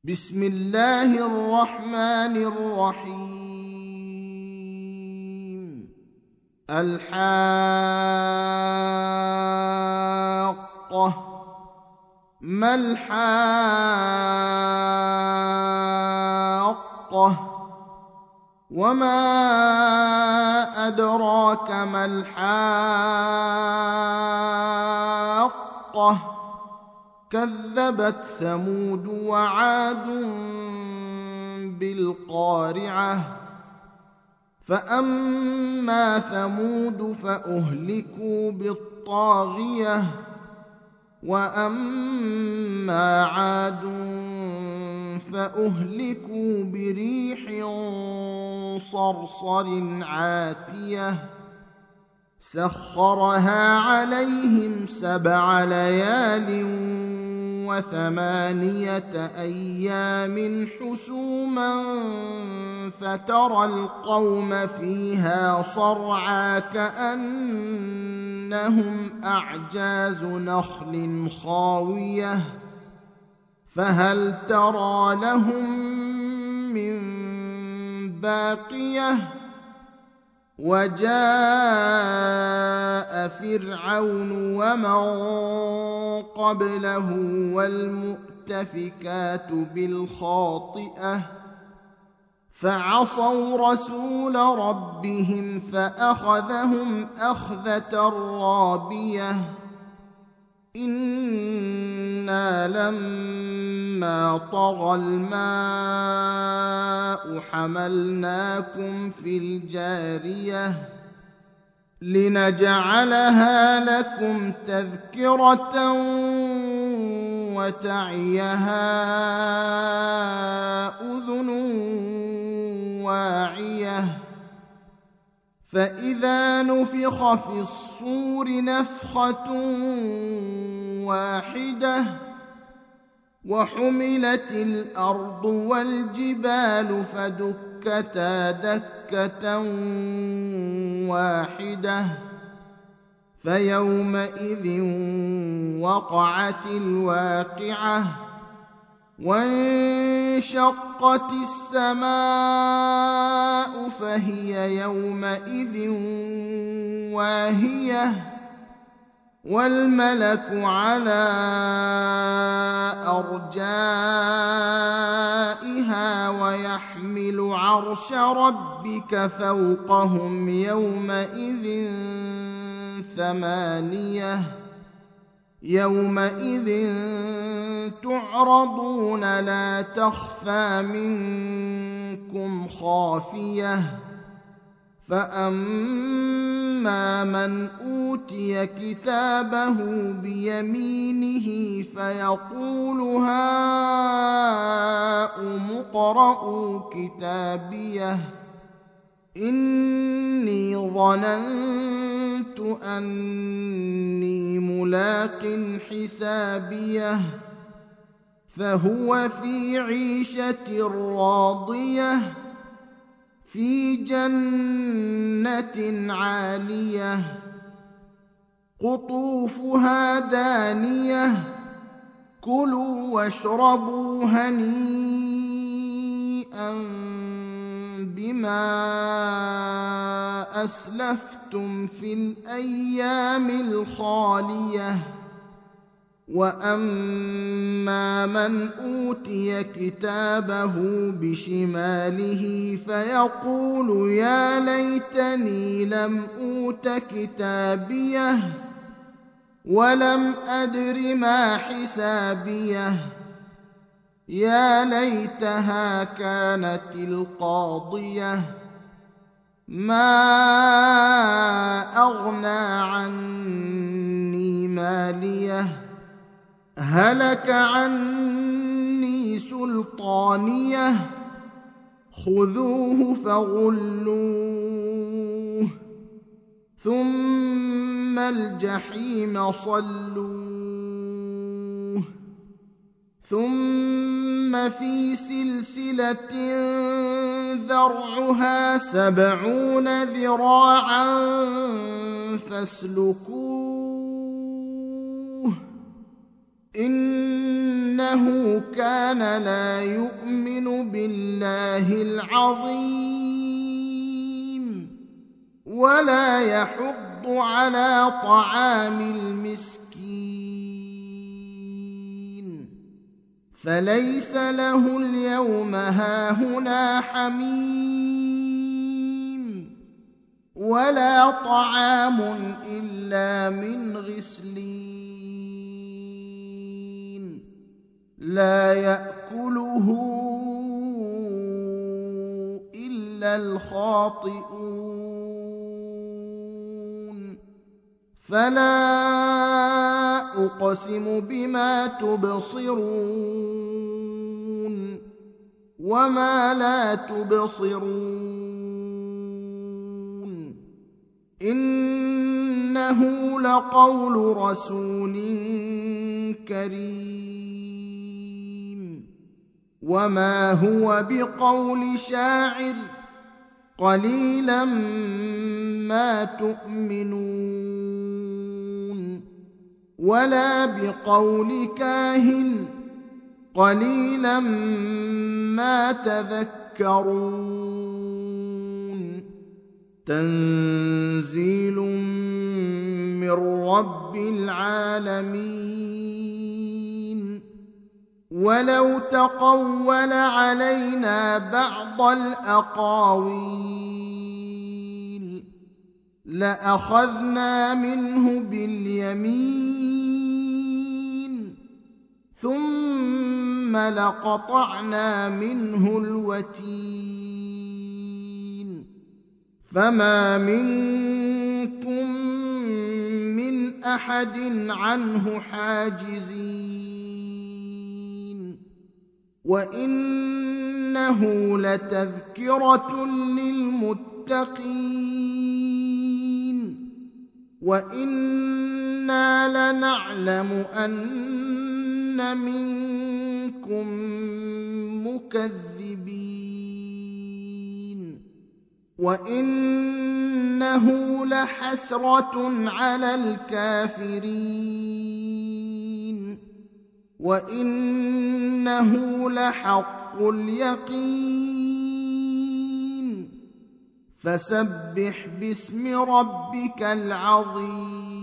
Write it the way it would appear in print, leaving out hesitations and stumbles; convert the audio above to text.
بسم الله الرحمن الرحيم. الحاقة. ما الحاقة؟ وما أدراك ما الحاقة؟ كذبت ثمود وعاد بالقارعة. فأما ثمود فأهلكوا بالطاغية، وأما عاد فأهلكوا بريح صرصر عاتية سخرها عليهم 7 ليال و8 أيام حسوما، فترى القوم فيها صرعى كأنهم أعجاز نخل خاوية، فهل ترى لهم من باقية؟ وجاء فرعون ومن قبله والمؤتفكات بالخاطئة، فعصوا رسول ربهم فأخذهم أخذة رابية. إنا لما طغى الماء حملناكم في الجارية لنجعلها لكم تذكرة وتعيها أذن واعية. فإذا نفخ في الصور نفخة واحدة، وحملت الأرض والجبال فدكتا دكة واحدة، فيومئذ وقعت الواقعة، وانشقت السماء فهي يومئذ واهية، والملك على أرجائها ويحمل عرش ربك فوقهم يومئذ 8. يومئذ تعرضون لا تخفى منكم خافية. فأما من أوتي كتابه بيمينه فيقول هاؤم اقرءوا كتابيه إني ظننت أني ملاق حسابيه، فهو في عيشة راضية في جنة عالية قطوفها دانية. كلوا واشربوا هنيئا بما أسلفتم في الأيام الخالية. وأما من أوتي كتابه بشماله فيقول يا ليتني لم أوت كتابيه ولم أدر ما حسابيه، يا ليتها كانت القاضية ما أغنى عني ماليه، هلك عني سلطانيه، خذوه فغلوه ثم الجحيم صلوه، ثم في سلسلة ذرعها 70 ذراعا فاسلكوه إن إنه كان لا يؤمن بالله العظيم ولا يحض على طعام المسكين فليس له اليوم هاهنا حميم ولا طعام إلا من غسلين لا يأكله إلا الخاطئون فلا أقسم بما تبصرون وما لا تبصرون إنه لقول رسول كريم وما هو بقول شاعر قليلا ما تؤمنون ولا بقول كاهن قليلا ما تذكرون تنزيل من رب العالمين ولو تقول علينا بعض الأقاويل لأخذنا منه باليمين ثم لقطعنا منه الوتين فما منكم من أحد عنه حاجزين وإنه لتذكرة للمتقين وإنا لنعلم أن منكم مكذبين وإنه لحسرة على الكافرين وإنه لحق اليقين فسبح باسم ربك العظيم